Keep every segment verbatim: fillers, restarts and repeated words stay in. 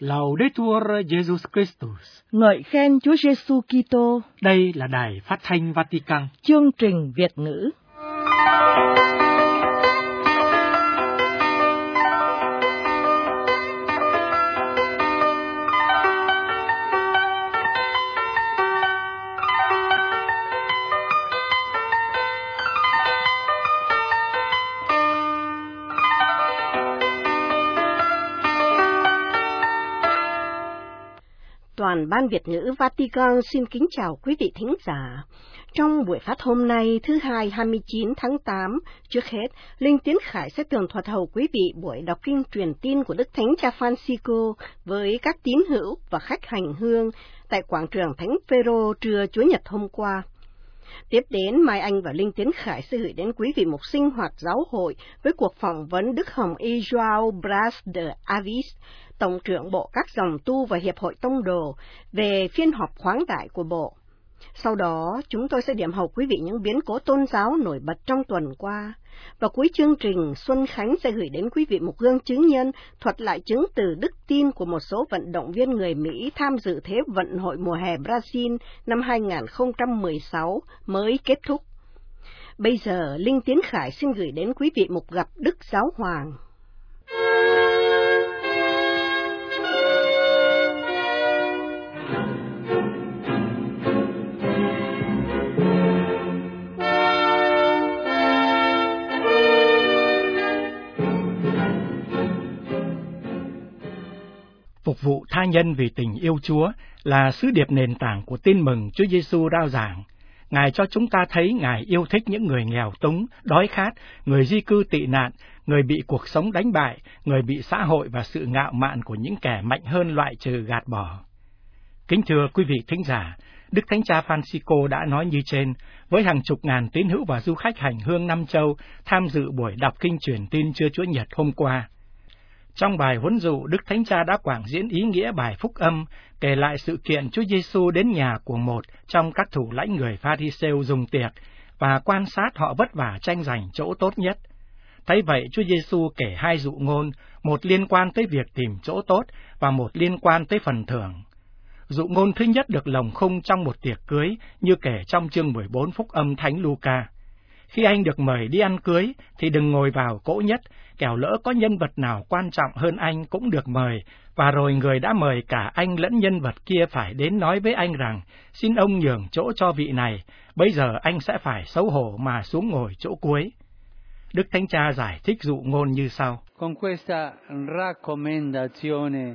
Laudetur Jesus Christus. Ngợi khen Chúa Giêsu Kitô. Đây là Đài Phát thanh Vatican. Chương trình Việt ngữ. Toàn ban Việt ngữ Vatican xin kính chào quý vị thính giả. Trong buổi phát hôm nay thứ hai hai mươi chín tháng tám, trước hết, Linh Tiến Khải sẽ tường thuật hầu quý vị buổi đọc kinh truyền tin của Đức Thánh Cha Francisco với các tín hữu và khách hành hương tại quảng trường Thánh Phêrô trưa Chúa Nhật hôm qua. Tiếp đến, Mai Anh và Linh Tiến Khải sẽ gửi đến quý vị một sinh hoạt giáo hội với cuộc phỏng vấn Đức Hồng Y João Braz de Avis, Tổng trưởng Bộ các dòng tu và Hiệp hội Tông đồ, về phiên họp khoáng đại của Bộ. Sau đó, chúng tôi sẽ điểm hầu quý vị những biến cố tôn giáo nổi bật trong tuần qua. Và cuối chương trình, Xuân Khánh sẽ gửi đến quý vị một gương chứng nhân thuật lại chứng từ đức tin của một số vận động viên người Mỹ tham dự Thế vận hội mùa hè Brazil năm hai không một sáu mới kết thúc. Bây giờ, Linh Tiến Khải xin gửi đến quý vị một gặp Đức Giáo Hoàng. Phục vụ tha nhân vì tình yêu Chúa là sứ điệp nền tảng của tin mừng Chúa Giêsu rao giảng. Ngài cho chúng ta thấy Ngài yêu thích những người nghèo túng, đói khát, người di cư tị nạn, người bị cuộc sống đánh bại, người bị xã hội và sự ngạo mạn của những kẻ mạnh hơn loại trừ gạt bỏ. Kính thưa quý vị thính giả, Đức Thánh Cha Francisco đã nói như trên, với hàng chục ngàn tín hữu và du khách hành hương năm châu tham dự buổi đọc kinh truyền tin trưa Chúa Nhật hôm qua. Trong bài huấn dụ, Đức Thánh Cha đã quảng diễn ý nghĩa bài phúc âm, kể lại sự kiện Chúa Giêsu đến nhà của một trong các thủ lãnh người Pha-ri-sêu dùng tiệc và quan sát họ vất vả tranh giành chỗ tốt nhất. Thấy vậy, Chúa Giêsu kể hai dụ ngôn, một liên quan tới việc tìm chỗ tốt và một liên quan tới phần thưởng. Dụ ngôn thứ nhất được lồng khung trong một tiệc cưới, như kể trong chương mười bốn phúc âm Thánh Luca. Khi anh được mời đi ăn cưới, thì đừng ngồi vào cỗ nhất, kẻo lỡ có nhân vật nào quan trọng hơn anh cũng được mời, và rồi người đã mời cả anh lẫn nhân vật kia phải đến nói với anh rằng, xin ông nhường chỗ cho vị này, bây giờ anh sẽ phải xấu hổ mà xuống ngồi chỗ cuối. Đức Thánh Cha giải thích dụ ngôn như sau. Con questa raccomandazione,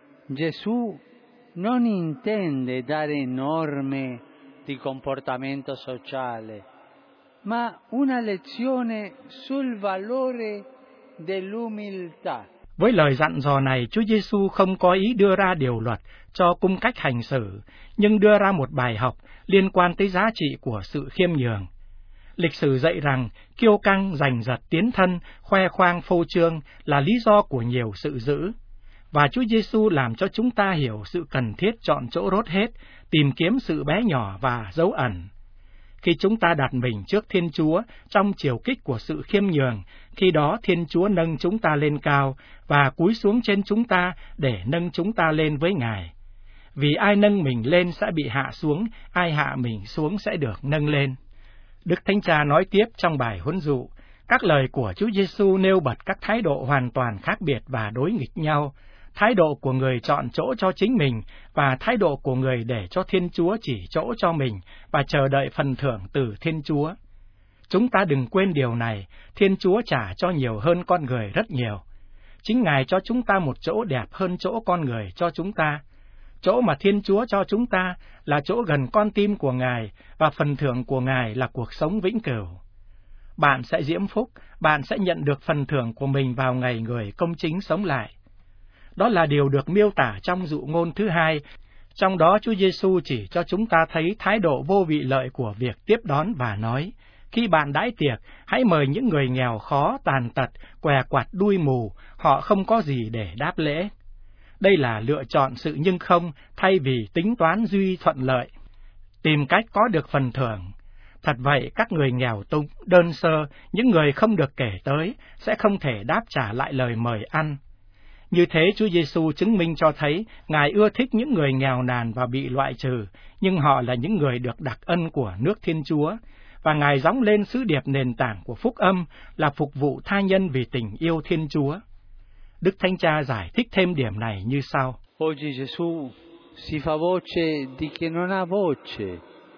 Gesù non intende dare norme di comportamento sociale, ma una lezione sul valore dell'umiltà. Với lời dặn dò này, Chúa Giêsu không có ý đưa ra điều luật cho cung cách hành xử, nhưng đưa ra một bài học liên quan tới giá trị của sự khiêm nhường. Lịch sử dạy rằng kiêu căng, giành giật, tiến thân, khoe khoang, phô trương là lý do của nhiều sự dữ. Và Chúa Giêsu làm cho chúng ta hiểu sự cần thiết chọn chỗ rốt hết, tìm kiếm sự bé nhỏ và dấu ẩn. Khi chúng ta đặt mình trước Thiên Chúa trong chiều kích của sự khiêm nhường, khi đó Thiên Chúa nâng chúng ta lên cao và cúi xuống trên chúng ta để nâng chúng ta lên với Ngài. Vì ai nâng mình lên sẽ bị hạ xuống, ai hạ mình xuống sẽ được nâng lên. Đức Thánh Cha nói tiếp trong bài huấn dụ, các lời của Chúa Giêsu nêu bật các thái độ hoàn toàn khác biệt và đối nghịch nhau. Thái độ của người chọn chỗ cho chính mình và thái độ của người để cho Thiên Chúa chỉ chỗ cho mình và chờ đợi phần thưởng từ Thiên Chúa. Chúng ta đừng quên điều này, Thiên Chúa trả cho nhiều hơn con người rất nhiều. Chính Ngài cho chúng ta một chỗ đẹp hơn chỗ con người cho chúng ta. Chỗ mà Thiên Chúa cho chúng ta là chỗ gần con tim của Ngài và phần thưởng của Ngài là cuộc sống vĩnh cửu. Bạn sẽ diễm phúc, bạn sẽ nhận được phần thưởng của mình vào ngày người công chính sống lại. Đó là điều được miêu tả trong dụ ngôn thứ hai, trong đó Chúa Giêsu chỉ cho chúng ta thấy thái độ vô vị lợi của việc tiếp đón và nói, khi bạn đãi tiệc, hãy mời những người nghèo khó, tàn tật, què quặt đuôi mù, họ không có gì để đáp lễ. Đây là lựa chọn sự nhưng không, thay vì tính toán duy thuận lợi, tìm cách có được phần thưởng. Thật vậy, các người nghèo túng, đơn sơ, những người không được kể tới, sẽ không thể đáp trả lại lời mời ăn. Như thế Chúa Giêsu chứng minh cho thấy Ngài ưa thích những người nghèo nàn và bị loại trừ, nhưng họ là những người được đặc ân của nước Thiên Chúa, và Ngài gióng lên sứ điệp nền tảng của phúc âm là phục vụ tha nhân vì tình yêu Thiên Chúa. Đức Thánh Cha giải thích thêm điểm này như sau. Oggi Gesù si fa voce di chi non ha voce,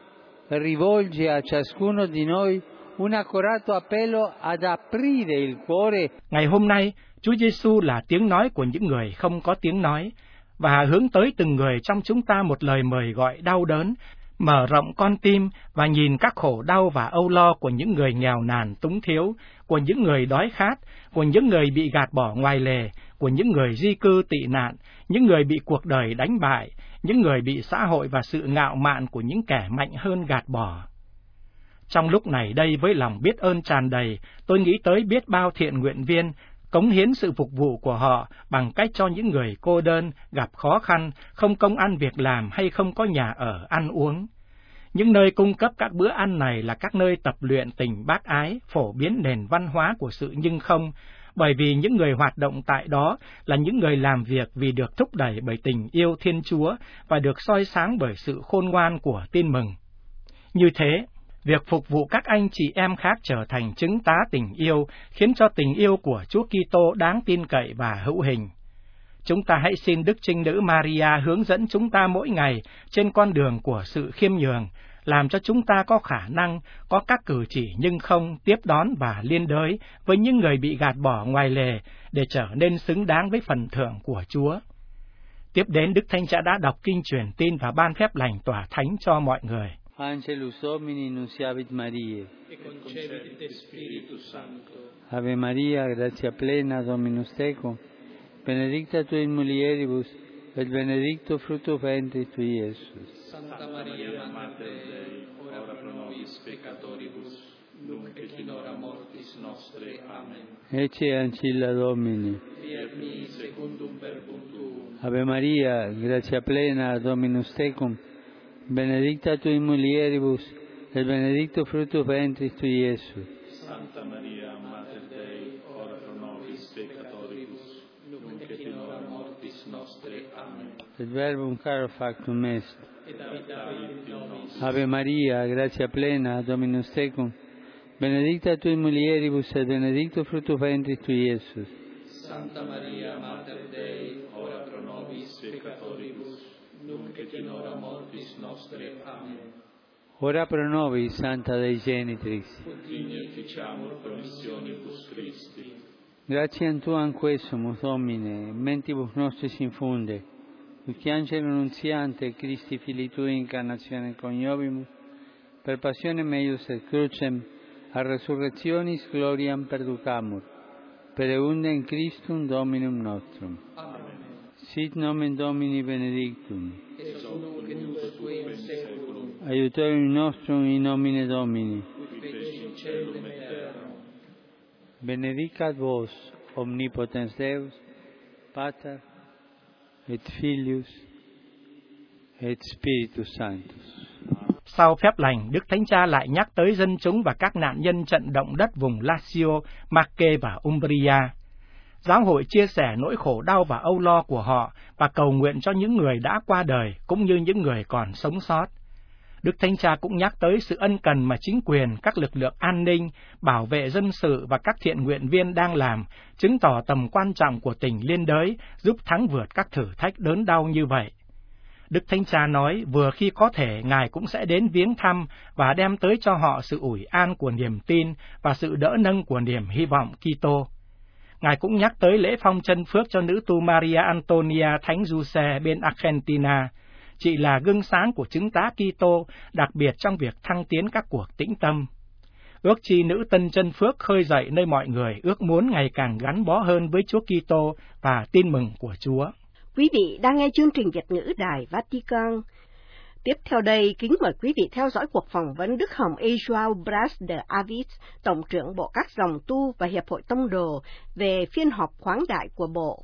rivolge a ciascuno di noi un accorato appello ad aprire il cuore. Ngày hôm nay, Chúa Giêsu là tiếng nói của những người không có tiếng nói, và hướng tới từng người trong chúng ta một lời mời gọi đau đớn, mở rộng con tim và nhìn các khổ đau và âu lo của những người nghèo nàn túng thiếu, của những người đói khát, của những người bị gạt bỏ ngoài lề, của những người di cư tị nạn, những người bị cuộc đời đánh bại, những người bị xã hội và sự ngạo mạn của những kẻ mạnh hơn gạt bỏ. Trong lúc này đây, với lòng biết ơn tràn đầy, tôi nghĩ tới biết bao thiện nguyện viên cống hiến sự phục vụ của họ bằng cách cho những người cô đơn, gặp khó khăn, không công ăn việc làm hay không có nhà ở ăn uống. Những nơi cung cấp các bữa ăn này là các nơi tập luyện tình bác ái, phổ biến nền văn hóa của sự nhưng không, bởi vì những người hoạt động tại đó là những người làm việc vì được thúc đẩy bởi tình yêu Thiên Chúa và được soi sáng bởi sự khôn ngoan của tin mừng. Như thế, việc phục vụ các anh chị em khác trở thành chứng tá tình yêu, khiến cho tình yêu của Chúa Kitô đáng tin cậy và hữu hình. Chúng ta hãy xin Đức Trinh Nữ Maria hướng dẫn chúng ta mỗi ngày trên con đường của sự khiêm nhường, làm cho chúng ta có khả năng, có các cử chỉ nhưng không tiếp đón và liên đới với những người bị gạt bỏ ngoài lề để trở nên xứng đáng với phần thưởng của Chúa. Tiếp đến, Đức Thánh Cha đã đọc kinh truyền tin và ban phép lành tỏa thánh cho mọi người. Angelus Domini nunciavit Mariae, e concepit de Spiritus Sancto. Ave Maria, gratia plena, Dominus tecum, benedicta tui in mulieribus, et benedictus fructus ventris tui, Iesus. Santa Maria, Mater Dei, ora pro nobis peccatoribus, nunc et in hora mortis nostre. Amen. Ecce ancilla Domini. Fiat mi secundum verbum tuum. Ave Maria, gratia plena, Dominus tecum, benedicta tui in mulieribus, et benedictus fructus ventris tui, Iesus. Santa Maria, Mater Dei, ora pro nobis peccatoribus, nunc et in hora mortis nostre. Amen. Et verbum caro factum est. Et habitavit in nobis. Ave Maria, gratia plena, Dominus tecum, benedicta tui in mulieribus, et benedictus fructus ventris tui, Iesus. Santa Maria, Mater Dei, ora pro nobis peccatoribus, nunc et in hora mortis nostre. Amen. Ora pro nobis, Santa Dei Genitrix. Ut digni ficiamur promissionibus Christi. Gratiam Tuam quesumus, Domine, mentibus nostris infunde, ut angelo nuntiante Christi Filii Tui incarnatione coniovimus, per passionem meius et crucem, a resurrectionis gloriam perducamur, per eundem Christum Dominum nostrum. Amen. Sit nomen Domini benedictum, Ex nunc et usque in saeculum, aiutorium nostrum in nomine Domini. ut feci in caelum et terram. Benedicat vos, omnipotens Deus, Pater, et Filius, et Spiritus Sanctus. Sau phép lành, Đức Thánh Cha lại nhắc tới dân chúng và các nạn nhân trận động đất vùng Lazio, Marche và Umbria. Giáo hội chia sẻ nỗi khổ đau và âu lo của họ và cầu nguyện cho những người đã qua đời cũng như những người còn sống sót. Đức Thánh Cha cũng nhắc tới sự ân cần mà chính quyền, các lực lượng an ninh, bảo vệ dân sự và các thiện nguyện viên đang làm, chứng tỏ tầm quan trọng của tình liên đới, giúp thắng vượt các thử thách đớn đau như vậy. Đức Thánh Cha nói vừa khi có thể Ngài cũng sẽ đến viếng thăm và đem tới cho họ sự ủi an của niềm tin và sự đỡ nâng của niềm hy vọng Kitô. Ngài cũng nhắc tới lễ phong chân phước cho nữ tu Maria Antonia Thánh Giuse bên Argentina. Chị là gương sáng của chứng tá Kitô, đặc biệt trong việc thăng tiến các cuộc tĩnh tâm. Ước chi nữ tân chân phước khơi dậy nơi mọi người ước muốn ngày càng gắn bó hơn với Chúa Kitô và tin mừng của Chúa. Quý vị đang nghe chương trình Việt ngữ Đài Vatican. Tiếp theo đây, kính mời quý vị theo dõi cuộc phỏng vấn Đức Hồng João Braz de Avis, Tổng trưởng Bộ các dòng tu và Hiệp hội Tông đồ về phiên họp khoáng đại của Bộ.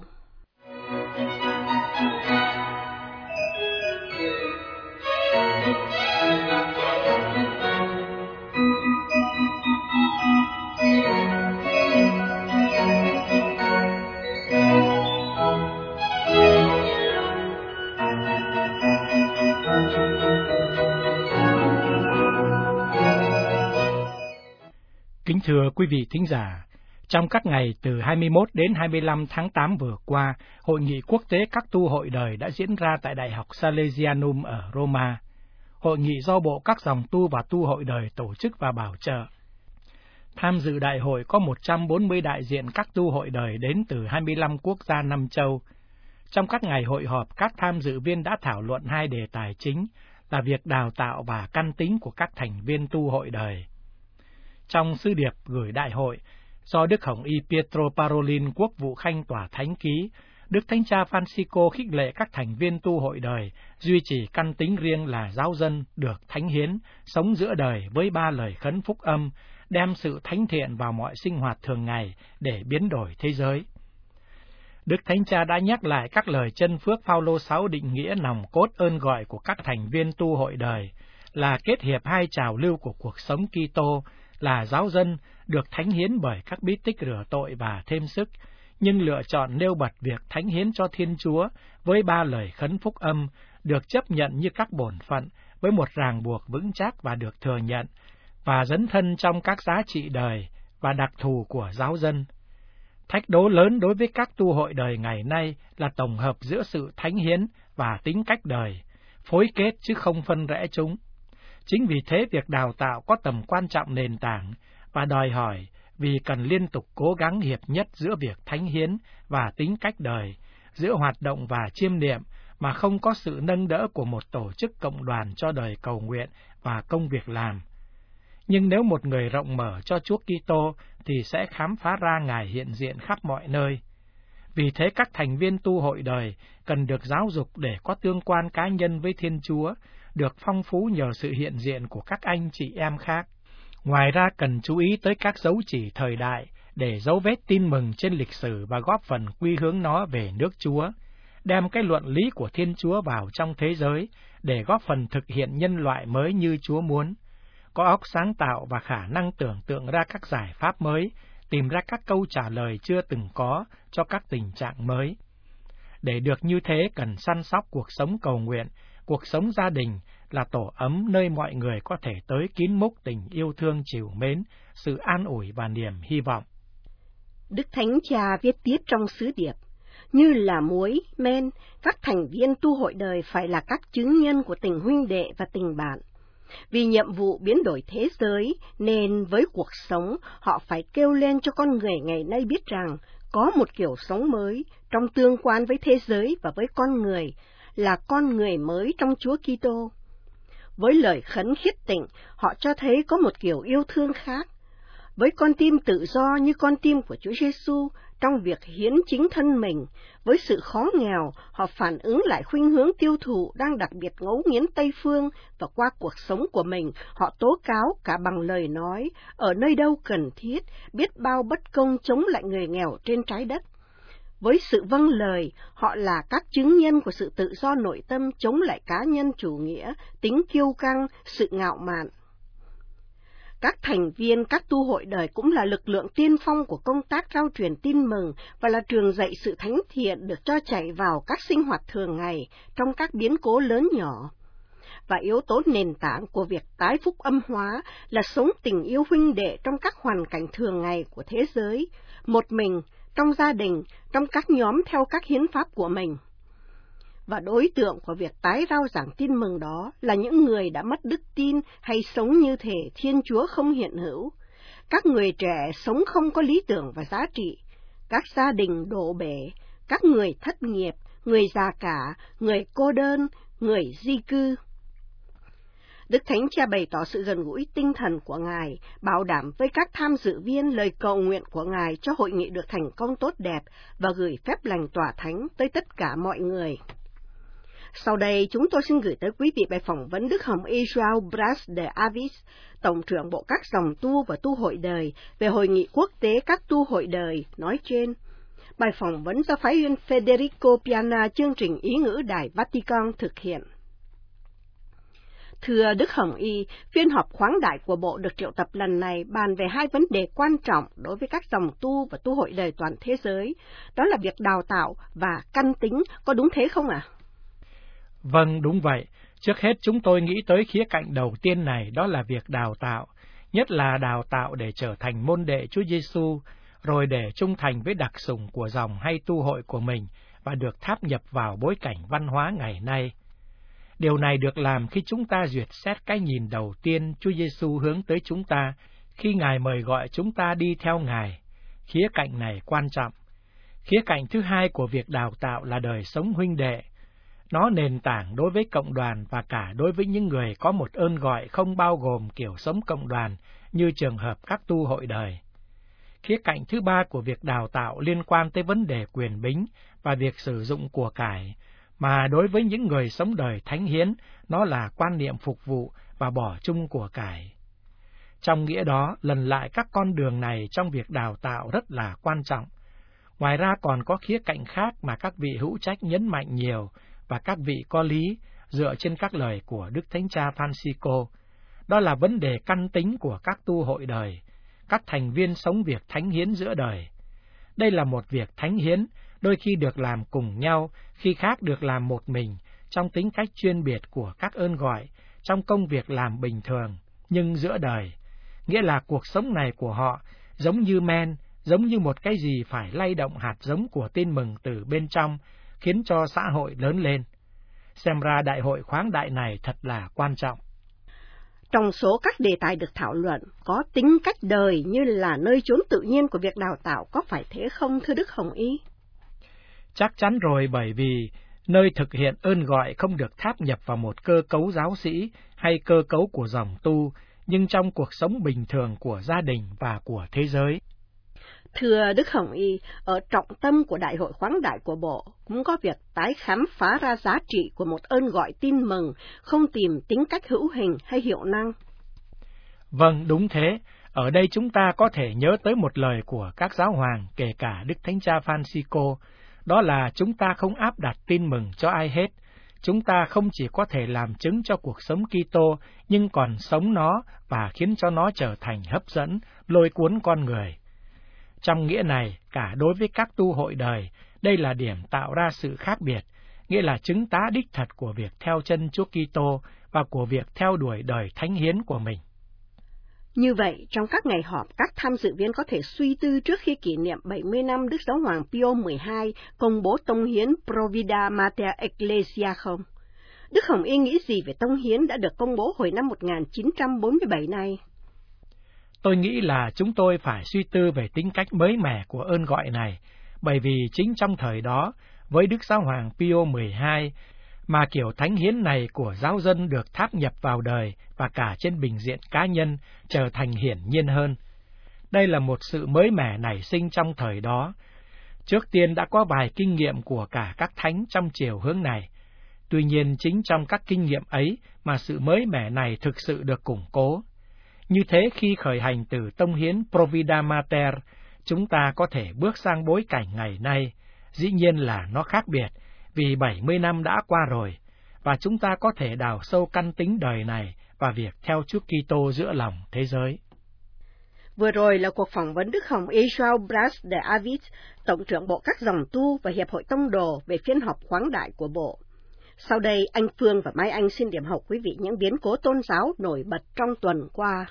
Kính thưa quý vị thính giả, trong các ngày từ hai mươi mốt đến hai mươi lăm tháng tám vừa qua, Hội nghị quốc tế các tu hội đời đã diễn ra tại Đại học Salesianum ở Roma. Hội nghị do Bộ các dòng tu và tu hội đời tổ chức và bảo trợ. Tham dự đại hội có một trăm bốn mươi đại diện các tu hội đời đến từ hai mươi lăm quốc gia năm châu. Trong các ngày hội họp, các tham dự viên đã thảo luận hai đề tài chính là việc đào tạo và căn tính của các thành viên tu hội đời. Trong sứ điệp gửi đại hội, do Đức Hồng Y Pietro Parolin Quốc vụ Khanh tòa thánh ký, Đức Thánh Cha Francisco khích lệ các thành viên tu hội đời duy trì căn tính riêng là giáo dân được thánh hiến, sống giữa đời với ba lời khấn phúc âm, đem sự thánh thiện vào mọi sinh hoạt thường ngày để biến đổi thế giới. Đức Thánh Cha đã nhắc lại các lời chân phước Phaolô sáu định nghĩa nòng cốt ơn gọi của các thành viên tu hội đời là kết hiệp hai trào lưu của cuộc sống Kitô, là giáo dân được thánh hiến bởi các bí tích rửa tội và thêm sức, nhưng lựa chọn nêu bật việc thánh hiến cho Thiên Chúa với ba lời khấn phúc âm được chấp nhận như các bổn phận với một ràng buộc vững chắc và được thừa nhận, và dấn thân trong các giá trị đời và đặc thù của giáo dân. Thách đố lớn đối với các tu hội đời ngày nay là tổng hợp giữa sự thánh hiến và tính cách đời, phối kết chứ không phân rẽ chúng. Chính vì thế việc đào tạo có tầm quan trọng nền tảng và đòi hỏi vì cần liên tục cố gắng hiệp nhất giữa việc thánh hiến và tính cách đời, giữa hoạt động và chiêm niệm mà không có sự nâng đỡ của một tổ chức cộng đoàn cho đời cầu nguyện và công việc làm. Nhưng nếu một người rộng mở cho Chúa Kitô thì sẽ khám phá ra Ngài hiện diện khắp mọi nơi. Vì thế các thành viên tu hội đời cần được giáo dục để có tương quan cá nhân với Thiên Chúa, được phong phú nhờ sự hiện diện của các anh chị em khác. Ngoài ra cần chú ý tới các dấu chỉ thời đại để dấu vết tin mừng trên lịch sử và góp phần quy hướng nó về nước Chúa, đem cái luận lý của Thiên Chúa vào trong thế giới để góp phần thực hiện nhân loại mới như Chúa muốn, có óc sáng tạo và khả năng tưởng tượng ra các giải pháp mới, tìm ra các câu trả lời chưa từng có cho các tình trạng mới. Để được như thế cần săn sóc cuộc sống cầu nguyện, cuộc sống gia đình là tổ ấm nơi mọi người có thể tới kín múc tình yêu thương trìu mến, sự an ủi và niềm hy vọng. Đức Thánh Cha viết tiếp trong sứ điệp, như là muối, men, các thành viên tu hội đời phải là các chứng nhân của tình huynh đệ và tình bạn. Vì nhiệm vụ biến đổi thế giới, nên với cuộc sống, họ phải kêu lên cho con người ngày nay biết rằng có một kiểu sống mới trong tương quan với thế giới và với con người, là con người mới trong Chúa Kitô. Với lời khấn khiết tịnh, họ cho thấy có một kiểu yêu thương khác. Với con tim tự do như con tim của Chúa Giêsu trong việc hiến chính thân mình, với sự khó nghèo, họ phản ứng lại khuynh hướng tiêu thụ đang đặc biệt ngấu nghiến Tây phương, và qua cuộc sống của mình, họ tố cáo cả bằng lời nói, ở nơi đâu cần thiết, biết bao bất công chống lại người nghèo trên trái đất. Với sự vâng lời, họ là các chứng nhân của sự tự do nội tâm chống lại cá nhân chủ nghĩa, tính kiêu căng, sự ngạo mạn. Các thành viên các tu hội đời cũng là lực lượng tiên phong của công tác rao truyền tin mừng và là trường dạy sự thánh thiện được cho chạy vào các sinh hoạt thường ngày trong các biến cố lớn nhỏ. Và yếu tố nền tảng của việc tái phúc âm hóa là sống tình yêu huynh đệ trong các hoàn cảnh thường ngày của thế giới, một mình, trong gia đình, trong các nhóm theo các hiến pháp của mình. Và đối tượng của việc tái rao giảng tin mừng đó là những người đã mất đức tin hay sống như thể Thiên Chúa không hiện hữu, các người trẻ sống không có lý tưởng và giá trị, các gia đình đổ bể, các người thất nghiệp, người già cả, người cô đơn, người di cư. Đức Thánh Cha bày tỏ sự gần gũi tinh thần của Ngài, bảo đảm với các tham dự viên lời cầu nguyện của Ngài cho hội nghị được thành công tốt đẹp và gửi phép lành tỏa thánh tới tất cả mọi người. Sau đây, chúng tôi xin gửi tới quý vị bài phỏng vấn Đức Hồng Y João Braz de Avis, Tổng trưởng Bộ các dòng tu và tu hội đời, về Hội nghị quốc tế các tu hội đời nói trên. Bài phỏng vấn do Phái viên Federico Piana, chương trình Ý ngữ Đài Vatican thực hiện. Thưa Đức Hồng Y, phiên họp khoáng đại của Bộ được triệu tập lần này bàn về hai vấn đề quan trọng đối với các dòng tu và tu hội đời toàn thế giới, đó là việc đào tạo và căn tính, có đúng thế không ạ? À? Vâng, đúng vậy. Trước hết chúng tôi nghĩ tới khía cạnh đầu tiên này, đó là việc đào tạo. nhất là đào tạo để trở thành môn đệ Chúa Giêsu, rồi để trung thành với đặc sủng của dòng hay tu hội của mình và được tháp nhập vào bối cảnh văn hóa ngày nay. Điều này được làm khi chúng ta duyệt xét cái nhìn đầu tiên Chúa Giêsu hướng tới chúng ta khi Ngài mời gọi chúng ta đi theo Ngài. Khía cạnh này quan trọng. Khía cạnh thứ hai của việc đào tạo là đời sống huynh đệ. Nó nền tảng đối với cộng đoàn và cả đối với những người có một ơn gọi không bao gồm kiểu sống cộng đoàn như trường hợp các tu hội đời. Khía cạnh thứ ba của việc đào tạo liên quan tới vấn đề quyền bính và việc sử dụng của cải, mà đối với những người sống đời thánh hiến, nó là quan niệm phục vụ và bỏ chung của cải. Trong nghĩa đó, lần lại các con đường này trong việc đào tạo rất là quan trọng. Ngoài ra còn có khía cạnh khác mà các vị hữu trách nhấn mạnh nhiều và các vị có lý dựa trên các lời của Đức Thánh Cha Francisco. Đó là vấn đề căn tính của các tu hội đời, các thành viên sống việc thánh hiến giữa đời. Đây là một việc thánh hiến, đôi khi được làm cùng nhau, khi khác được làm một mình, trong tính cách chuyên biệt của các ơn gọi, trong công việc làm bình thường, nhưng giữa đời. Nghĩa là cuộc sống này của họ giống như men, giống như một cái gì phải lay động hạt giống của tin mừng từ bên trong, khiến cho xã hội lớn lên. Xem ra đại hội khoáng đại này thật là quan trọng. Trong số các đề tài được thảo luận, có tính cách đời như là nơi chốn tự nhiên của việc đào tạo, có phải thế không, thưa Đức Hồng Y? Chắc chắn rồi, bởi vì nơi thực hiện ơn gọi không được tháp nhập vào một cơ cấu giáo sĩ hay cơ cấu của dòng tu, nhưng trong cuộc sống bình thường của gia đình và của thế giới. Thưa Đức Hồng Y, ở trọng tâm của Đại hội khoáng đại của Bộ cũng có việc tái khám phá ra giá trị của một ơn gọi tin mừng, không tìm tính cách hữu hình hay hiệu năng. Vâng, đúng thế. Ở đây chúng ta có thể nhớ tới một lời của các giáo hoàng, kể cả Đức Thánh Cha Francisco, đó là chúng ta không áp đặt tin mừng cho ai hết. Chúng ta không chỉ có thể làm chứng cho cuộc sống Kitô, nhưng còn sống nó và khiến cho nó trở thành hấp dẫn, lôi cuốn con người. Trong nghĩa này, cả đối với các tu hội đời, đây là điểm tạo ra sự khác biệt, nghĩa là chứng tá đích thật của việc theo chân Chúa Kitô và của việc theo đuổi đời thánh hiến của mình. Như vậy, trong các ngày họp, các tham dự viên có thể suy tư trước khi kỷ niệm bảy mươi năm Đức Giáo hoàng Pio mười hai công bố tông hiến Provida Mater Ecclesia không? Đức Hồng Y nghĩ gì về tông hiến đã được công bố hồi năm một nghìn chín trăm bốn mươi bảy này? Tôi nghĩ là chúng tôi phải suy tư về tính cách mới mẻ của ơn gọi này, bởi vì chính trong thời đó, với Đức Giáo hoàng Pio mười hai, mà kiểu thánh hiến này của giáo dân được tháp nhập vào đời và cả trên bình diện cá nhân trở thành hiển nhiên hơn. Đây là một sự mới mẻ nảy sinh trong thời đó. Trước tiên đã có vài kinh nghiệm của cả các thánh trong chiều hướng này. Tuy nhiên chính trong các kinh nghiệm ấy mà sự mới mẻ này thực sự được củng cố. Như thế khi khởi hành từ tông hiến Provida Mater, chúng ta có thể bước sang bối cảnh ngày nay. Dĩ nhiên là nó khác biệt, vì bảy mươi năm đã qua rồi, và chúng ta có thể đào sâu căn tính đời này và việc theo Chúa Kitô giữa lòng thế giới. Vừa rồi là cuộc phỏng vấn Đức Hồng Y João Braz de Avis, Tổng trưởng Bộ các dòng tu và Hiệp hội Tông đồ về phiên họp khoáng đại của Bộ. Sau đây, anh Phương và Mai Anh xin điểm học quý vị những biến cố tôn giáo nổi bật trong tuần qua.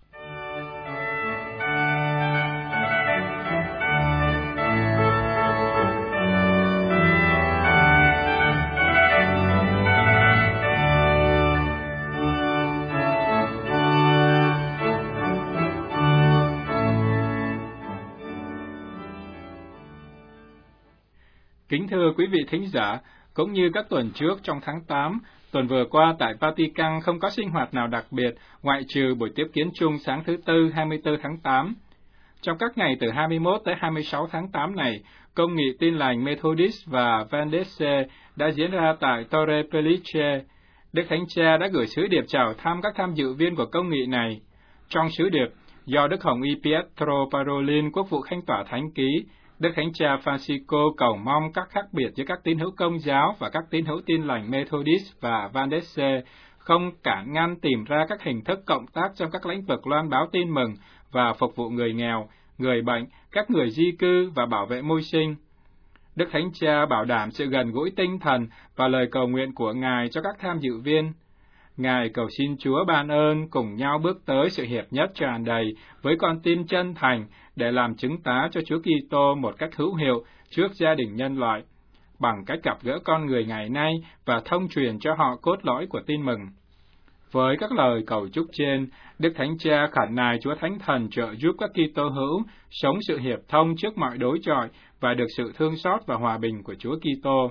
Kính thưa quý vị thính giả, cũng như các tuần trước trong tháng tám, tuần vừa qua tại Vatican không có sinh hoạt nào đặc biệt, ngoại trừ buổi tiếp kiến chung sáng thứ Tư hai mươi tư tháng tám. Trong các ngày từ hai mươi mốt tới hai mươi sáu tháng tám này, công nghị Tin lành Methodist và Vendese đã diễn ra tại Torre Pellice. Đức Thánh Cha đã gửi sứ điệp chào thăm các tham dự viên của công nghị này. Trong sứ điệp, do Đức Hồng Y Pietro Parolin, Quốc vụ Khanh tòa Thánh ký, Đức Thánh Cha Francisco cầu mong các khác biệt giữa các tín hữu Công giáo và các tín hữu Tin lành Methodist và Vendese không cản ngăn tìm ra các hình thức cộng tác trong các lĩnh vực loan báo tin mừng và phục vụ người nghèo, người bệnh, các người di cư và bảo vệ môi sinh. Đức Thánh Cha bảo đảm sự gần gũi tinh thần và lời cầu nguyện của Ngài cho các tham dự viên. Ngài cầu xin Chúa ban ơn cùng nhau bước tới sự hiệp nhất tràn đầy với con tim chân thành để làm chứng tá cho Chúa Kitô một cách hữu hiệu trước gia đình nhân loại, bằng cách gặp gỡ con người ngày nay và thông truyền cho họ cốt lõi của tin mừng. Với các lời cầu chúc trên, Đức Thánh Cha khẩn nài Chúa Thánh Thần trợ giúp các Kitô hữu sống sự hiệp thông trước mọi đối chọi và được sự thương xót và hòa bình của Chúa Kitô.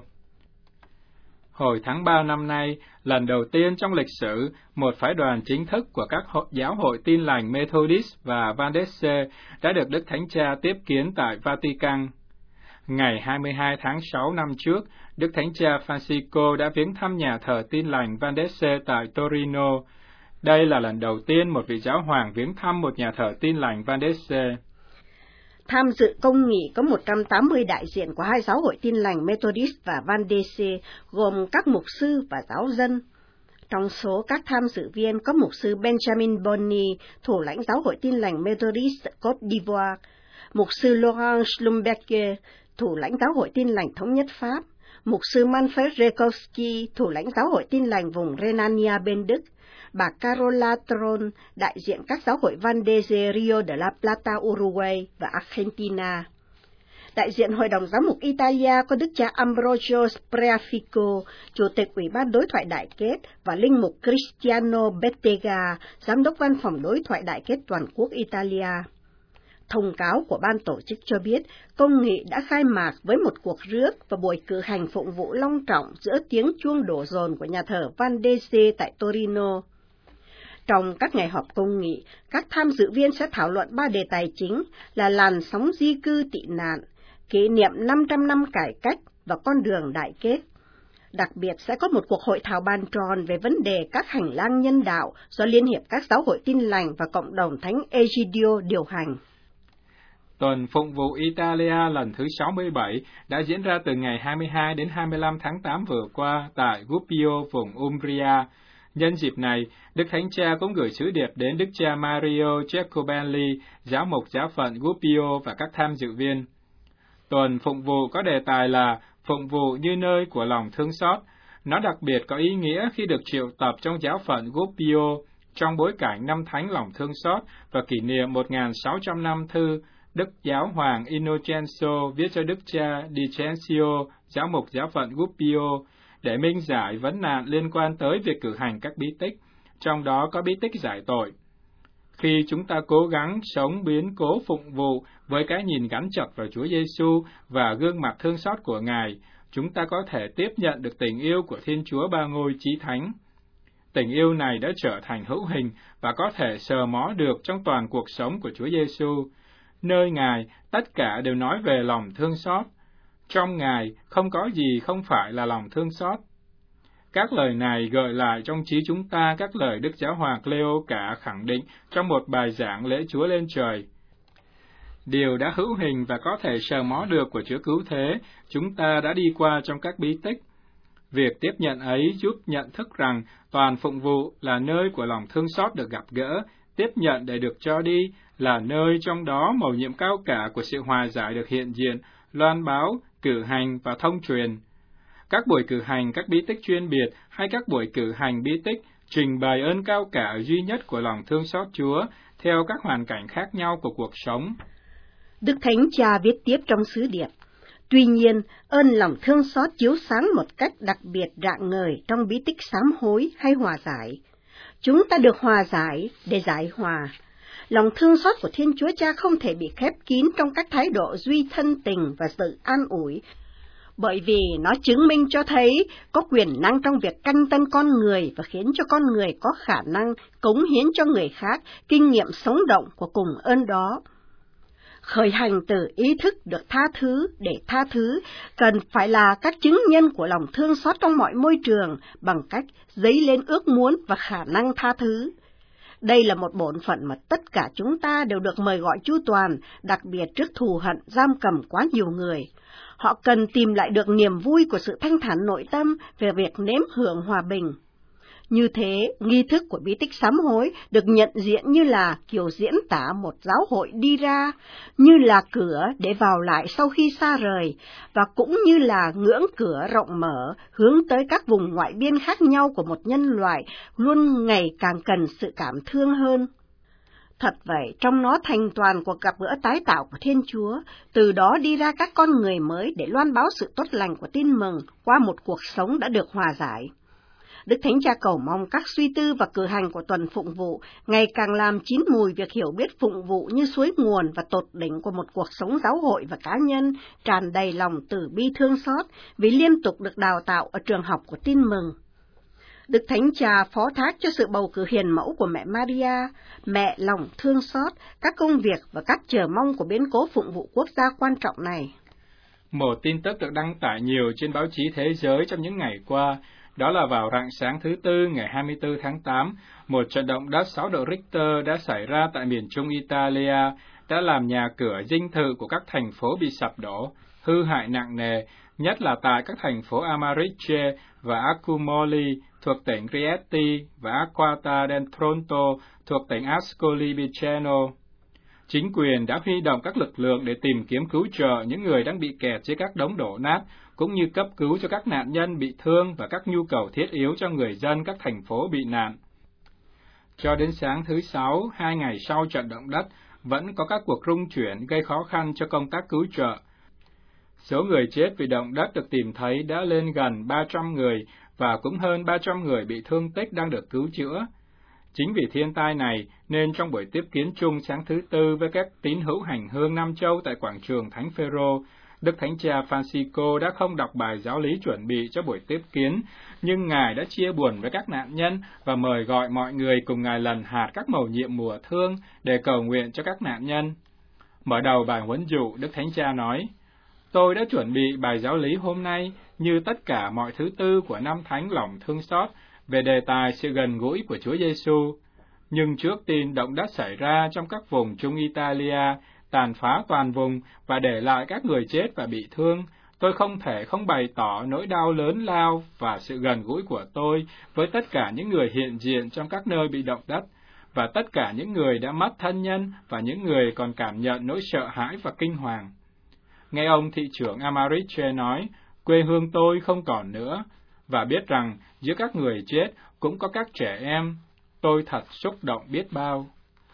Hồi tháng ba năm nay, lần đầu tiên trong lịch sử, một phái đoàn chính thức của các hội, giáo hội Tin lành Methodist và Vandese đã được Đức Thánh Cha tiếp kiến tại Vatican. Ngày hai mươi hai tháng sáu năm trước, Đức Thánh Cha Francisco đã viếng thăm nhà thờ Tin lành Vandese tại Torino. Đây là lần đầu tiên một vị giáo hoàng viếng thăm một nhà thờ Tin lành Vandese. Tham dự công nghị có một trăm tám mươi đại diện của hai giáo hội Tin lành Methodist và Vandese, gồm các mục sư và giáo dân. Trong số các tham dự viên có mục sư Benjamin Boni, thủ lãnh giáo hội Tin lành Methodist Côte d'Ivoire, mục sư Laurent Schlumberger, thủ lãnh giáo hội Tin lành Thống nhất Pháp, mục sư Manfred Rekowski, thủ lãnh giáo hội Tin lành vùng Renania bên Đức, bà Carola Tron, đại diện các giáo hội Vandese, Rio de la Plata, Uruguay và Argentina. Đại diện Hội đồng Giám mục Italia có Đức cha Ambrogio Spreafico, Chủ tịch Ủy ban Đối thoại Đại kết, và Linh mục Cristiano Bettega, Giám đốc Văn phòng Đối thoại Đại kết Toàn quốc Italia. Thông cáo của ban tổ chức cho biết, công nghị đã khai mạc với một cuộc rước và buổi cử hành phụng vụ long trọng giữa tiếng chuông đổ dồn của nhà thờ Vandese tại Torino. Trong các ngày họp công nghị, các tham dự viên sẽ thảo luận ba đề tài chính là làn sóng di cư tị nạn, kỷ niệm năm trăm năm cải cách và con đường đại kết. Đặc biệt sẽ có một cuộc hội thảo bàn tròn về vấn đề các hành lang nhân đạo do Liên hiệp các giáo hội Tin lành và cộng đồng Thánh Egidio điều hành. Tuần Phụng vụ Italia lần thứ sáu mươi bảy đã diễn ra từ ngày hai mươi hai đến hai mươi lăm tháng tám vừa qua tại Gubbio, vùng Umbria. Nhân dịp này, Đức Thánh Cha cũng gửi sứ điệp đến Đức cha Mario Jacobelli, giáo mục giáo phận Gubbio và các tham dự viên. Tuần Phụng vụ có đề tài là Phụng vụ như nơi của lòng thương xót. Nó đặc biệt có ý nghĩa khi được triệu tập trong giáo phận Gubbio trong bối cảnh năm Thánh lòng thương xót và kỷ niệm một nghìn sáu trăm năm thư Đức Giáo hoàng Innocenzo viết cho Đức cha Dicencio, giáo mục giáo phận Gubbio, để minh giải vấn nạn liên quan tới việc cử hành các bí tích, trong đó có bí tích giải tội. Khi chúng ta cố gắng sống biến cố phụng vụ với cái nhìn gắn chặt vào Chúa Giêsu và gương mặt thương xót của Ngài, chúng ta có thể tiếp nhận được tình yêu của Thiên Chúa Ba Ngôi Chí Thánh. Tình yêu này đã trở thành hữu hình và có thể sờ mó được trong toàn cuộc sống của Chúa Giêsu. Nơi Ngài, tất cả đều nói về lòng thương xót. Trong Ngài, không có gì không phải là lòng thương xót. Các lời này gợi lại trong trí chúng ta các lời Đức Giáo hoàng Cleo cả khẳng định trong một bài giảng lễ Chúa lên trời. Điều đã hữu hình và có thể sờ mó được của Chúa Cứu Thế, chúng ta đã đi qua trong các bí tích. Việc tiếp nhận ấy giúp nhận thức rằng toàn phụng vụ là nơi của lòng thương xót được gặp gỡ, tiếp nhận để được cho đi, là nơi trong đó mầu nhiệm cao cả của sự hòa giải được hiện diện, loan báo, cử hành và thông truyền. Các buổi cử hành các bí tích chuyên biệt hay các buổi cử hành bí tích trình bày ơn cao cả duy nhất của lòng thương xót Chúa theo các hoàn cảnh khác nhau của cuộc sống. Đức Thánh Cha viết tiếp trong sứ điệp: Tuy nhiên, ơn lòng thương xót chiếu sáng một cách đặc biệt rạng ngời trong bí tích sám hối hay hòa giải. Chúng ta được hòa giải để giải hòa. Lòng thương xót của Thiên Chúa Cha không thể bị khép kín trong các thái độ duy thân tình và sự an ủi, bởi vì nó chứng minh cho thấy có quyền năng trong việc canh tân con người và khiến cho con người có khả năng cống hiến cho người khác kinh nghiệm sống động của cùng ơn đó. Khởi hành từ ý thức được tha thứ để tha thứ cần phải là các chứng nhân của lòng thương xót trong mọi môi trường bằng cách dấy lên ước muốn và khả năng tha thứ. Đây là một bổn phận mà tất cả chúng ta đều được mời gọi chu toàn, đặc biệt trước thù hận giam cầm quá nhiều người. Họ cần tìm lại được niềm vui của sự thanh thản nội tâm về việc nếm hưởng hòa bình. Như thế, nghi thức của bí tích sám hối được nhận diện như là kiểu diễn tả một giáo hội đi ra, như là cửa để vào lại sau khi xa rời, và cũng như là ngưỡng cửa rộng mở hướng tới các vùng ngoại biên khác nhau của một nhân loại luôn ngày càng cần sự cảm thương hơn. Thật vậy, trong nó thành toàn cuộc gặp gỡ tái tạo của Thiên Chúa, từ đó đi ra các con người mới để loan báo sự tốt lành của tin mừng qua một cuộc sống đã được hòa giải. Đức Thánh Cha cầu mong các suy tư và cử hành của tuần phụng vụ ngày càng làm chín mùi việc hiểu biết phụng vụ như suối nguồn và tột đỉnh của một cuộc sống giáo hội và cá nhân, tràn đầy lòng từ bi thương xót vì liên tục được đào tạo ở trường học của tin mừng. Đức Thánh Cha phó thác cho sự bầu cử hiền mẫu của mẹ Maria, mẹ lòng thương xót, các công việc và các chờ mong của biến cố phụng vụ quốc gia quan trọng này. Một tin tức được đăng tải nhiều trên báo chí thế giới trong những ngày qua, đó là vào rạng sáng thứ Tư ngày hai mươi tư tháng tám, một trận động đất sáu độ Richter đã xảy ra tại miền trung Italia, đã làm nhà cửa dinh thự của các thành phố bị sập đổ, hư hại nặng nề, nhất là tại các thành phố Amatrice và Accumoli thuộc tỉnh Rieti và Acquata del Tronto thuộc tỉnh Ascoli Piceno. Chính quyền đã huy động các lực lượng để tìm kiếm cứu trợ những người đang bị kẹt dưới các đống đổ nát, cũng như cấp cứu cho các nạn nhân bị thương và các nhu cầu thiết yếu cho người dân các thành phố bị nạn. Cho đến sáng thứ Sáu, hai ngày sau trận động đất, vẫn có các cuộc rung chuyển gây khó khăn cho công tác cứu trợ. Số người chết vì động đất được tìm thấy đã lên gần ba trăm người, và cũng hơn ba trăm người bị thương tích đang được cứu chữa. Chính vì thiên tai này, nên trong buổi tiếp kiến chung sáng thứ Tư với các tín hữu hành hương Nam Châu tại quảng trường Thánh Phêrô, Đức Thánh Cha Francisco đã không đọc bài giáo lý chuẩn bị cho buổi tiếp kiến, nhưng Ngài đã chia buồn với các nạn nhân và mời gọi mọi người cùng Ngài lần hạt các mầu nhiệm mùa thương để cầu nguyện cho các nạn nhân. Mở đầu bài huấn dụ, Đức Thánh Cha nói, Tôi đã chuẩn bị bài giáo lý hôm nay như tất cả mọi thứ tư của năm Thánh lòng thương xót về đề tài sự gần gũi của Chúa Giêsu. Nhưng trước tin động đất xảy ra trong các vùng Trung Italia, tàn phá toàn vùng và để lại các người chết và bị thương, tôi không thể không bày tỏ nỗi đau lớn lao và sự gần gũi của tôi với tất cả những người hiện diện trong các nơi bị động đất, và tất cả những người đã mất thân nhân và những người còn cảm nhận nỗi sợ hãi và kinh hoàng. Nghe ông thị trưởng Amatrice nói, quê hương tôi không còn nữa, và biết rằng giữa các người chết cũng có các trẻ em, tôi thật xúc động biết bao.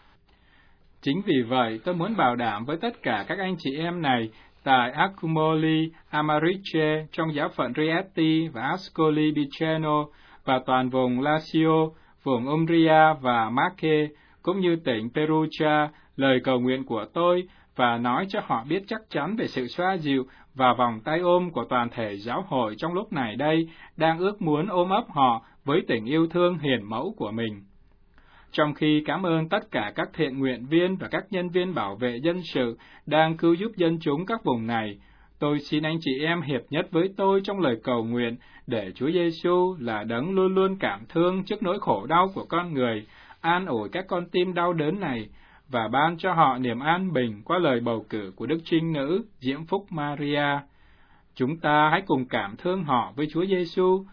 Chính vì vậy, tôi muốn bảo đảm với tất cả các anh chị em này tại Accumoli, Amatrice, trong giáo phận Rieti và Ascoli Piceno, và toàn vùng Lazio, vùng Umbria và Marche, cũng như tỉnh Perugia, lời cầu nguyện của tôi, và nói cho họ biết chắc chắn về sự xoa dịu và vòng tay ôm của toàn thể giáo hội trong lúc này đây, đang ước muốn ôm ấp họ với tình yêu thương hiền mẫu của mình. Trong khi cảm ơn tất cả các thiện nguyện viên và các nhân viên bảo vệ dân sự đang cứu giúp dân chúng các vùng này, tôi xin anh chị em hiệp nhất với tôi trong lời cầu nguyện để Chúa Giêsu là đấng luôn luôn cảm thương trước nỗi khổ đau của con người, an ủi các con tim đau đớn này, và ban cho họ niềm an bình qua lời bầu cử của Đức Trinh Nữ, Diễm Phúc Maria. Chúng ta hãy cùng cảm thương họ với Chúa Giêsu.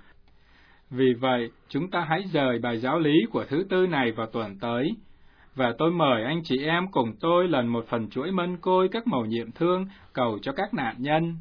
Vì vậy, chúng ta hãy dời bài giáo lý của thứ Tư này vào tuần tới. Và tôi mời anh chị em cùng tôi lần một phần chuỗi mân côi các mầu nhiệm thương cầu cho các nạn nhân.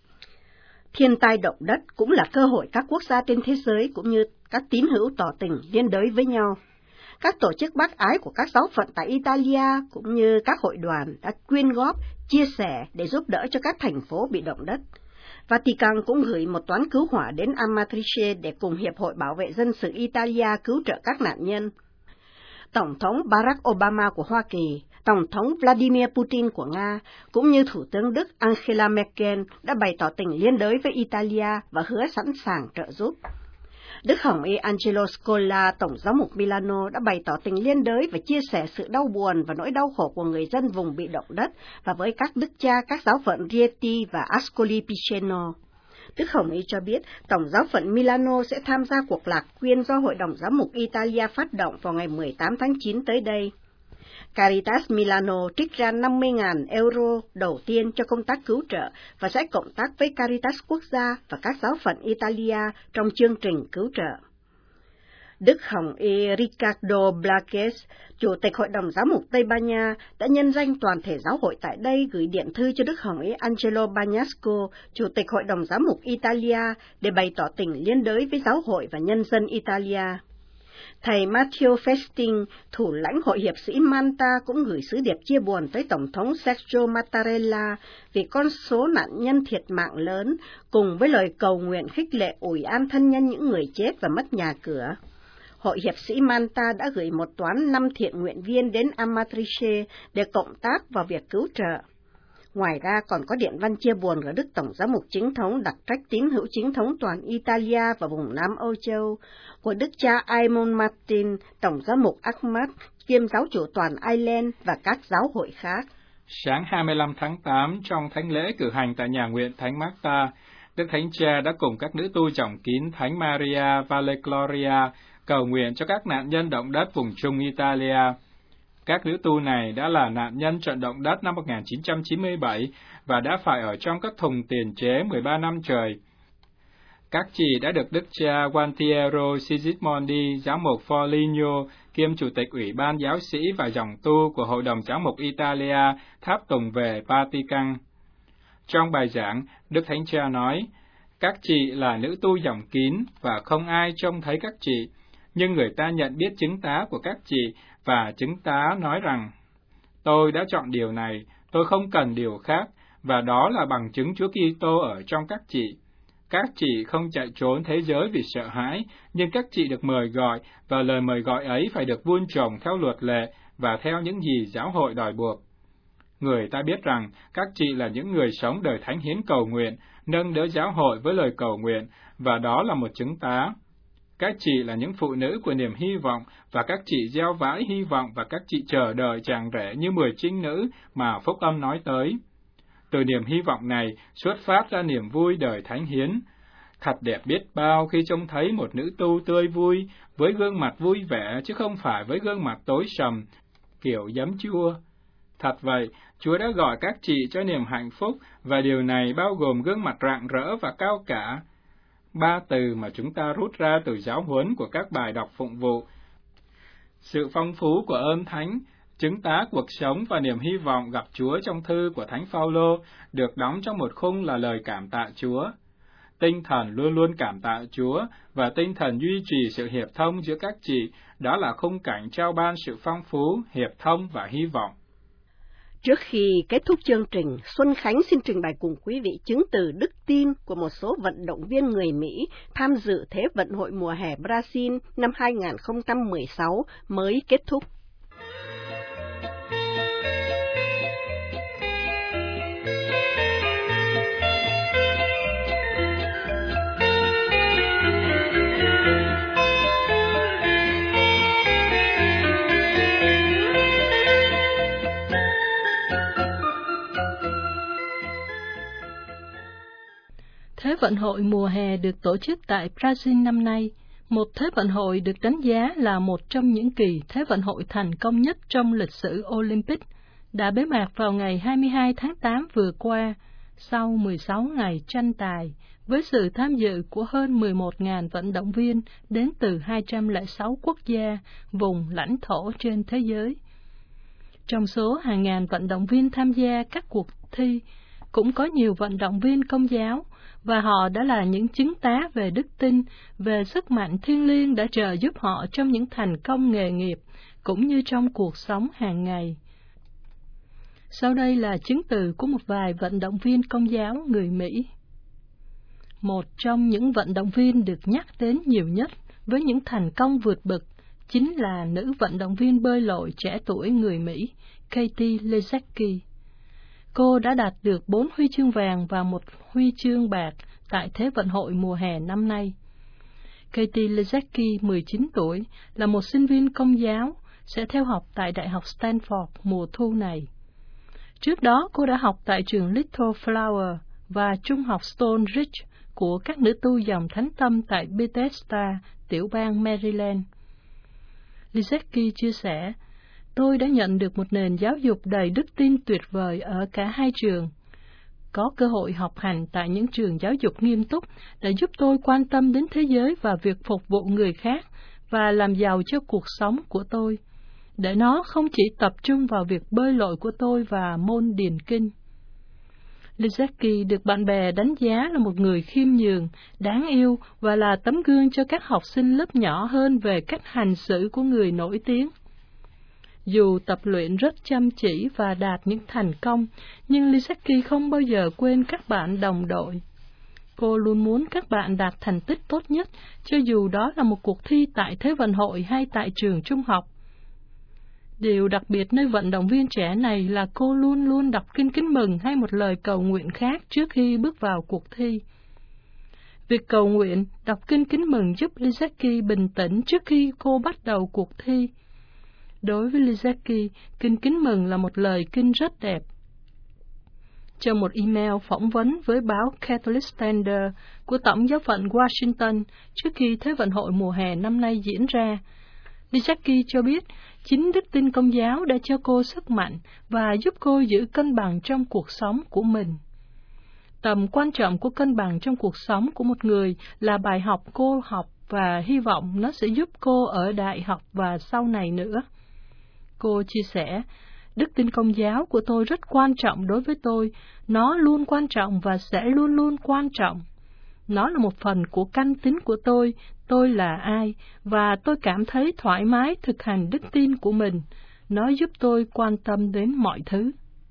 Thiên tai động đất cũng là cơ hội các quốc gia trên thế giới cũng như các tín hữu tỏ tình liên đới với nhau. Các tổ chức bác ái của các giáo phận tại Italia cũng như các hội đoàn đã quyên góp, chia sẻ để giúp đỡ cho các thành phố bị động đất. Vatican cũng gửi một toán cứu hỏa đến Amatrice để cùng Hiệp hội Bảo vệ Dân sự Italia cứu trợ các nạn nhân. Tổng thống Barack Obama của Hoa Kỳ, Tổng thống Vladimir Putin của Nga, cũng như Thủ tướng Đức Angela Merkel đã bày tỏ tình liên đới với Italia và hứa sẵn sàng trợ giúp. Đức Hồng Y Angelo Scola, Tổng giám mục Milano, đã bày tỏ tình liên đới và chia sẻ sự đau buồn và nỗi đau khổ của người dân vùng bị động đất và với các đức cha các giáo phận Rieti và Ascoli Piceno. Đức Hồng Y cho biết Tổng giáo phận Milano sẽ tham gia cuộc lạc quyên do Hội đồng Giám mục Italia phát động vào ngày mười tám tháng chín tới đây. Caritas Milano trích ra năm mươi nghìn euro đầu tiên cho công tác cứu trợ và sẽ cộng tác với Caritas quốc gia và các giáo phận Italia trong chương trình cứu trợ. Đức Hồng Y Ricardo Blaques, Chủ tịch Hội đồng Giáo mục Tây Ban Nha, đã nhân danh toàn thể giáo hội tại đây gửi điện thư cho Đức Hồng Y Angelo Bagnasco, Chủ tịch Hội đồng Giáo mục Italia, để bày tỏ tình liên đới với giáo hội và nhân dân Italia. Thầy Matteo Festing, thủ lãnh Hội hiệp sĩ Malta, cũng gửi sứ điệp chia buồn tới Tổng thống Sergio Mattarella vì con số nạn nhân thiệt mạng lớn, cùng với lời cầu nguyện khích lệ ủi an thân nhân những người chết và mất nhà cửa. Hội hiệp sĩ Malta đã gửi một toán năm thiện nguyện viên đến Amatrice để cộng tác vào việc cứu trợ. Ngoài ra còn có điện văn chia buồn của Đức Tổng giám mục Chính thống đặc trách tín hữu chính thống toàn Italia và vùng Nam Âu Châu, của Đức cha Aimon Martin, Tổng giám mục Ahmad, kiêm giáo chủ toàn Ireland và các giáo hội khác. Sáng hai mươi lăm tháng tám, trong thánh lễ cử hành tại nhà nguyện Thánh Marta, Đức Thánh Cha đã cùng các nữ tu dòng kín Thánh Maria Valle Gloria cầu nguyện cho các nạn nhân động đất vùng Trung Italia. Các nữ tu này đã là nạn nhân trận động đất năm một nghìn chín trăm chín mươi bảy và đã phải ở trong các thùng tiền chế mười ba năm trời. Các chị đã được Đức cha Gualtiero Sigismondi, giám mục Foligno, kiêm chủ tịch Ủy ban giáo sĩ và dòng tu của Hội đồng Giáo mục Italia tháp tùng về Vatican. Trong bài giảng, Đức Thánh Cha nói, các chị là nữ tu dòng kín và không ai trông thấy các chị, nhưng người ta nhận biết chứng tá của các chị, và chứng tá nói rằng, tôi đã chọn điều này, tôi không cần điều khác, và đó là bằng chứng Chúa Kitô ở trong các chị. Các chị không chạy trốn thế giới vì sợ hãi, nhưng các chị được mời gọi, và lời mời gọi ấy phải được vun trồng theo luật lệ và theo những gì giáo hội đòi buộc. Người ta biết rằng các chị là những người sống đời thánh hiến cầu nguyện, nâng đỡ giáo hội với lời cầu nguyện, và đó là một chứng tá. Các chị là những phụ nữ của niềm hy vọng, và các chị gieo vãi hy vọng, và các chị chờ đợi chàng rể như mười trinh nữ mà Phúc Âm nói tới. Từ niềm hy vọng này xuất phát ra niềm vui đời thánh hiến. Thật đẹp biết bao khi trông thấy một nữ tu tươi vui, với gương mặt vui vẻ, chứ không phải với gương mặt tối sầm, kiểu giấm chua. Thật vậy, Chúa đã gọi các chị cho niềm hạnh phúc, và điều này bao gồm gương mặt rạng rỡ và cao cả. Ba từ mà chúng ta rút ra từ giáo huấn của các bài đọc phụng vụ: sự phong phú của ơn thánh, chứng tá cuộc sống và niềm hy vọng gặp Chúa trong thư của Thánh Phaolô được đóng trong một khung là lời cảm tạ Chúa. Tinh thần luôn luôn cảm tạ Chúa và tinh thần duy trì sự hiệp thông giữa các chị, đó là khung cảnh trao ban sự phong phú, hiệp thông và hy vọng. Trước khi kết thúc chương trình, Xuân Khánh xin trình bày cùng quý vị chứng từ đức tin của một số vận động viên người Mỹ tham dự Thế vận hội mùa hè Brazil năm hai nghìn không trăm mười sáu mới kết thúc. Thế vận hội mùa hè được tổ chức tại Brazil năm nay, một thế vận hội được đánh giá là một trong những kỳ thế vận hội thành công nhất trong lịch sử Olympic, đã bế mạc vào ngày hai mươi hai tháng tám vừa qua, sau mười sáu ngày tranh tài, với sự tham dự của hơn mười một nghìn vận động viên đến từ hai trăm lẻ sáu quốc gia, vùng, lãnh thổ trên thế giới. Trong số hàng ngàn vận động viên tham gia các cuộc thi, cũng có nhiều vận động viên Công giáo, và họ đã là những chứng tá về đức tin, về sức mạnh thiêng liêng đã trợ giúp họ trong những thành công nghề nghiệp, cũng như trong cuộc sống hàng ngày. Sau đây là chứng từ của một vài vận động viên Công giáo người Mỹ. Một trong những vận động viên được nhắc đến nhiều nhất với những thành công vượt bậc chính là nữ vận động viên bơi lội trẻ tuổi người Mỹ, Katie Ledecky. Cô đã đạt được bốn huy chương vàng và một huy chương bạc tại Thế vận hội mùa hè năm nay. Katie Ledecky, mười chín tuổi, là một sinh viên Công giáo, sẽ theo học tại Đại học Stanford mùa thu này. Trước đó, cô đã học tại trường Little Flower và Trung học Stone Ridge của các nữ tu dòng Thánh Tâm tại Bethesda, tiểu bang Maryland. Ledecky chia sẻ, tôi đã nhận được một nền giáo dục đầy đức tin tuyệt vời ở cả hai trường. Có cơ hội học hành tại những trường giáo dục nghiêm túc đã giúp tôi quan tâm đến thế giới và việc phục vụ người khác, và làm giàu cho cuộc sống của tôi, để nó không chỉ tập trung vào việc bơi lội của tôi và môn điền kinh. Lizaki được bạn bè đánh giá là một người khiêm nhường, đáng yêu và là tấm gương cho các học sinh lớp nhỏ hơn về cách hành xử của người nổi tiếng. Dù tập luyện rất chăm chỉ và đạt những thành công, nhưng Lizaki không bao giờ quên các bạn đồng đội. Cô luôn muốn các bạn đạt thành tích tốt nhất, cho dù đó là một cuộc thi tại Thế vận hội hay tại trường trung học. Điều đặc biệt nơi vận động viên trẻ này là cô luôn luôn đọc kinh kính mừng hay một lời cầu nguyện khác trước khi bước vào cuộc thi. Việc cầu nguyện, đọc kinh kính mừng giúp Lizaki bình tĩnh trước khi cô bắt đầu cuộc thi. Đối với Lizaki, kinh kính mừng là một lời kinh rất đẹp. Trong một email phỏng vấn với báo Catholic Standard của Tổng giáo phận Washington trước khi Thế vận hội mùa hè năm nay diễn ra, Lizaki cho biết chính đức tin Công giáo đã cho cô sức mạnh và giúp cô giữ cân bằng trong cuộc sống của mình. Tầm quan trọng của cân bằng trong cuộc sống của một người là bài học cô học và hy vọng nó sẽ giúp cô ở đại học và sau này nữa. Cô chia sẻ, đức tin Công giáo của tôi rất quan trọng đối với tôi, nó luôn quan trọng và sẽ luôn luôn quan trọng. Nó là một phần của căn tính của tôi, tôi là ai, và tôi cảm thấy thoải mái thực hành đức tin của mình. Nó giúp tôi quan tâm đến mọi thứ.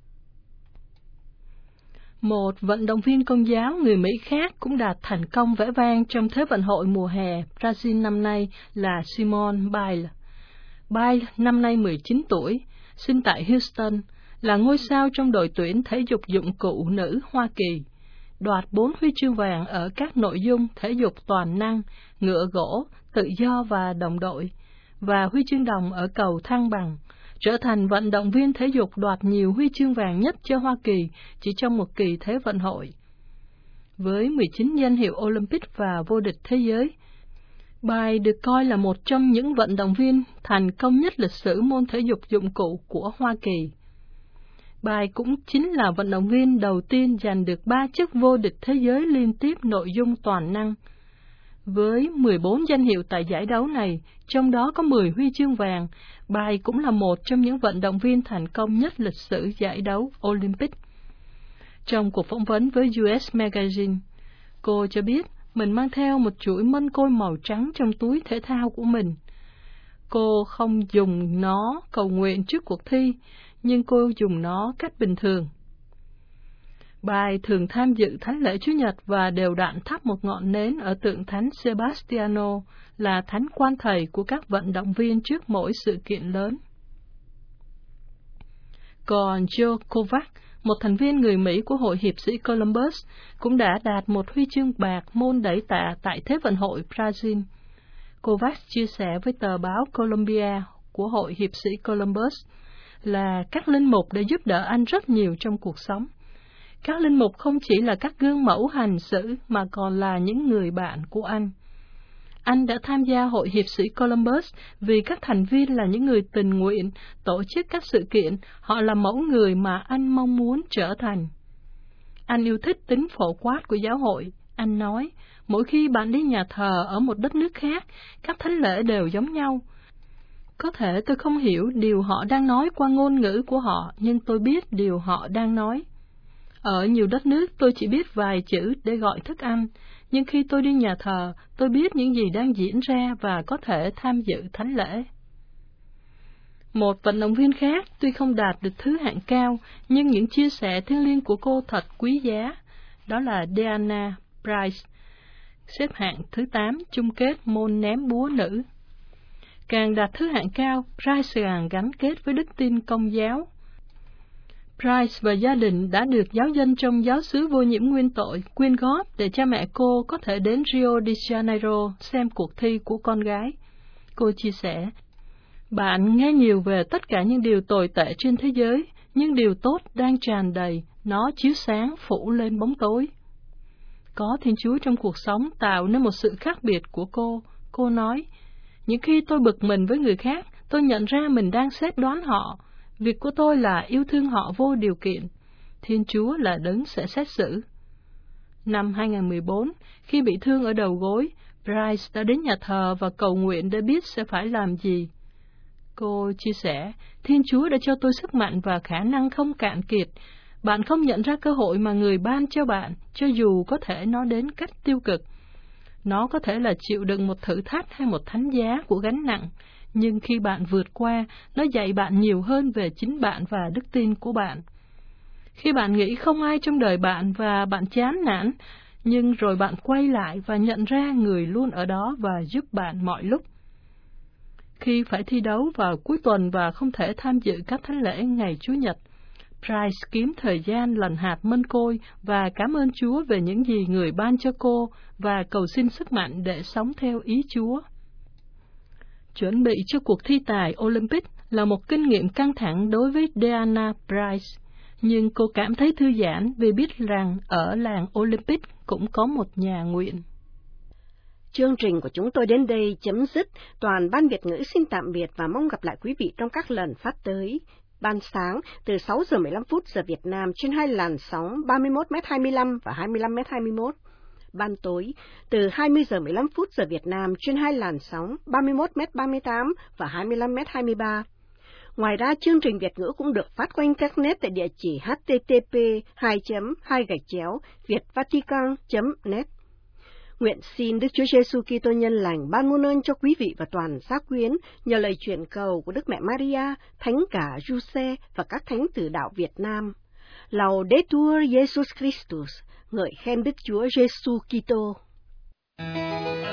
Một vận động viên Công giáo người Mỹ khác cũng đạt thành công vẻ vang trong Thế vận hội mùa hè Brazil năm nay là Simone Biles. Biles năm nay mười chín tuổi, sinh tại Houston, là ngôi sao trong đội tuyển thể dục dụng cụ nữ Hoa Kỳ, đoạt bốn huy chương vàng ở các nội dung thể dục toàn năng, ngựa gỗ, tự do và đồng đội, và huy chương đồng ở cầu thăng bằng, trở thành vận động viên thể dục đoạt nhiều huy chương vàng nhất cho Hoa Kỳ chỉ trong một kỳ Thế vận hội. Với mười chín danh hiệu Olympic và vô địch thế giới, Biles được coi là một trong những vận động viên thành công nhất lịch sử môn thể dục dụng cụ của Hoa Kỳ. Biles cũng chính là vận động viên đầu tiên giành được ba chức vô địch thế giới liên tiếp nội dung toàn năng. Với mười bốn danh hiệu tại giải đấu này, trong đó có mười huy chương vàng, Biles cũng là một trong những vận động viên thành công nhất lịch sử giải đấu Olympic. Trong cuộc phỏng vấn với u ét Magazine, cô cho biết mình mang theo một chuỗi mân côi màu trắng trong túi thể thao của mình. Cô không dùng nó cầu nguyện trước cuộc thi, nhưng cô dùng nó cách bình thường. Biles thường tham dự thánh lễ Chủ nhật và đều đặn thắp một ngọn nến ở tượng thánh Sebastiano, là thánh quan thầy của các vận động viên trước mỗi sự kiện lớn. Còn Joe Kovac, một thành viên người Mỹ của Hội Hiệp sĩ Columbus, cũng đã đạt một huy chương bạc môn đẩy tạ tại Thế vận hội Brazil. Kovac chia sẻ với tờ báo Columbia của Hội Hiệp sĩ Columbus là các linh mục đã giúp đỡ anh rất nhiều trong cuộc sống. Các linh mục không chỉ là các gương mẫu hành xử mà còn là những người bạn của anh. Anh đã tham gia Hội Hiệp sĩ Columbus vì các thành viên là những người tình nguyện, tổ chức các sự kiện, họ là mẫu người mà anh mong muốn trở thành. Anh yêu thích tính phổ quát của giáo hội. Anh nói, mỗi khi bạn đi nhà thờ ở một đất nước khác, các thánh lễ đều giống nhau. Có thể tôi không hiểu điều họ đang nói qua ngôn ngữ của họ, nhưng tôi biết điều họ đang nói. Ở nhiều đất nước tôi chỉ biết vài chữ để gọi thức ăn, nhưng khi tôi đi nhà thờ, tôi biết những gì đang diễn ra và có thể tham dự thánh lễ. Một vận động viên khác tuy không đạt được thứ hạng cao, nhưng những chia sẻ thiêng liêng của cô thật quý giá. Đó là Diana Price, xếp hạng thứ tám chung kết môn ném búa nữ. Càng đạt thứ hạng cao, Price càng gắn kết với đức tin Công giáo. Price và gia đình đã được giáo dân trong giáo xứ vô nhiễm nguyên tội quyên góp để cha mẹ cô có thể đến Rio de Janeiro xem cuộc thi của con gái. Cô chia sẻ, bạn nghe nhiều về tất cả những điều tồi tệ trên thế giới, nhưng điều tốt đang tràn đầy, nó chiếu sáng phủ lên bóng tối. Có Thiên Chúa trong cuộc sống tạo nên một sự khác biệt của cô. Cô nói, những khi tôi bực mình với người khác, tôi nhận ra mình đang xét đoán họ. Việc của tôi là yêu thương họ vô điều kiện. Thiên Chúa là đấng sẽ xét xử. Năm hai không một bốn, khi bị thương ở đầu gối, Bryce đã đến nhà thờ và cầu nguyện để biết sẽ phải làm gì. Cô chia sẻ, Thiên Chúa đã cho tôi sức mạnh và khả năng không cạn kiệt. Bạn không nhận ra cơ hội mà người ban cho bạn, cho dù có thể nó đến cách tiêu cực. Nó có thể là chịu đựng một thử thách hay một thánh giá của gánh nặng, nhưng khi bạn vượt qua, nó dạy bạn nhiều hơn về chính bạn và đức tin của bạn. Khi bạn nghĩ không ai trong đời bạn và bạn chán nản, nhưng rồi bạn quay lại và nhận ra người luôn ở đó và giúp bạn mọi lúc. Khi phải thi đấu vào cuối tuần và không thể tham dự các thánh lễ ngày Chủ nhật, Bryce kiếm thời gian lần hạt mân côi và cảm ơn Chúa về những gì người ban cho cô và cầu xin sức mạnh để sống theo ý Chúa. Chuẩn bị cho cuộc thi tài Olympic là một kinh nghiệm căng thẳng đối với Diana Bryce, nhưng cô cảm thấy thư giãn vì biết rằng ở làng Olympic cũng có một nhà nguyện. Chương trình của chúng tôi đến đây chấm dứt. Toàn ban Việt ngữ xin tạm biệt và mong gặp lại quý vị trong các lần phát tới. Ban sáng từ sáu giờ mười lăm phút giờ Việt Nam trên hai làn sóng ba mươi mốt mét hai mươi lăm và hai mươi lăm mét hai mươi mốt. Ban tối từ hai mươi giờ mười lăm phút giờ Việt Nam trên hai làn sóng ba mươi mốt mét ba mươi tám và hai mươi lăm mét hai mươi ba. Ngoài ra, chương trình Việt ngữ cũng được phát qua internet tại địa chỉ h t t p hai chấm hai gạch chéo vietvatican chấm net. Nguyện xin Đức Chúa Giêsu Kitô nhân lành ban muôn ơn cho quý vị và toàn gia quyến nhờ lời truyền cầu của Đức Mẹ Maria, Thánh cả Giuse và các thánh tử đạo Việt Nam. Laudetur Jesus Christus, ngợi khen Đức Chúa Giêsu Kitô.